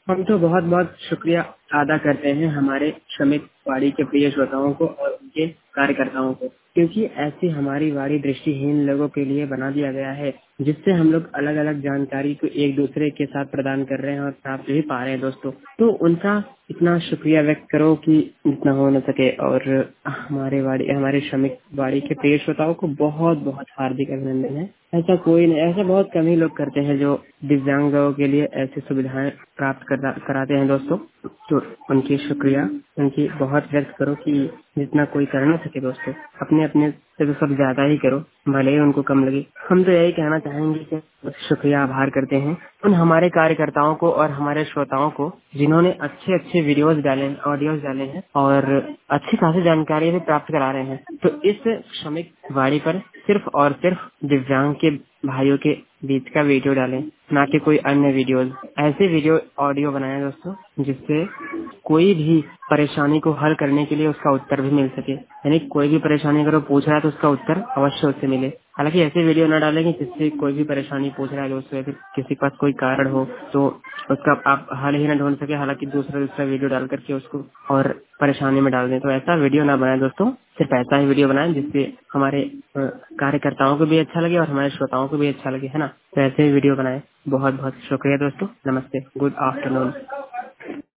हम तो बहुत बहुत शुक्रिया अदा करते हैं हमारे श्रमिक वाड़ी के प्रिय श्रोताओं को और उनके कार्यकर्ताओं को, क्योंकि ऐसी हमारी वाड़ी दृष्टिहीन लोगों के लिए बना दिया गया है, जिससे हम लोग अलग अलग जानकारी को एक दूसरे के साथ प्रदान कर रहे हैं और प्राप्त भी पा रहे हैं दोस्तों। तो उनका इतना शुक्रिया व्यक्त करो कि जितना हो न सके। और हमारे श्रमिक वाड़ी के प्रिय श्रोताओं को बहुत बहुत हार्दिक अभिनंदन है। ऐसा कोई नहीं, ऐसा बहुत कम ही लोग करते हैं जो दिव्यांग लोगों के लिए ऐसी सुविधाएं प्राप्त कराते हैं दोस्तों। तो उनकी शुक्रिया उनकी बहुत व्यक्त करो कि जितना कोई कर ना सके दोस्तों, अपने अपने से तो सब ज्यादा ही करो, भले ही उनको कम लगे। हम तो यही कहना चाहेंगे कि शुक्रिया आभार करते हैं उन हमारे कार्यकर्ताओं को और हमारे श्रोताओं को, जिन्होंने अच्छे अच्छे वीडियोस डाले, ऑडियोज डाले हैं और अच्छी खासी जानकारी भी प्राप्त करा रहे हैं। तो इस श्रमिक वाड़ी पर सिर्फ और सिर्फ दिव्यांग के भाइयों के बीच का वीडियो डालें, ना कि कोई अन्य वीडियोस। ऐसे वीडियो ऑडियो बनाएं दोस्तों, जिससे कोई भी परेशानी को हल करने के लिए उसका उत्तर भी मिल सके। यानी कोई भी परेशानी अगर वो पूछ रहा है तो उसका उत्तर अवश्य उससे मिले। हालांकि ऐसे वीडियो न डालेंगे जिससे कोई भी परेशानी पूछ रहा है दोस्तों, या फिर किसी के पास कोई कारण हो तो उसका आप हल ही न ढूंढ सके, हालांकि दूसरा वीडियो डाल करके उसको और परेशानी में डाल दें। तो ऐसा वीडियो ना बनाए दोस्तों, सिर्फ ऐसा ही वीडियो बनाएं जिससे हमारे कार्यकर्ताओं को भी अच्छा लगे और हमारे श्रोताओं को भी अच्छा लगे, है ना। तो ऐसे ही वीडियो बनाएं। बहुत बहुत शुक्रिया दोस्तों। नमस्ते, गुड आफ्टरनून।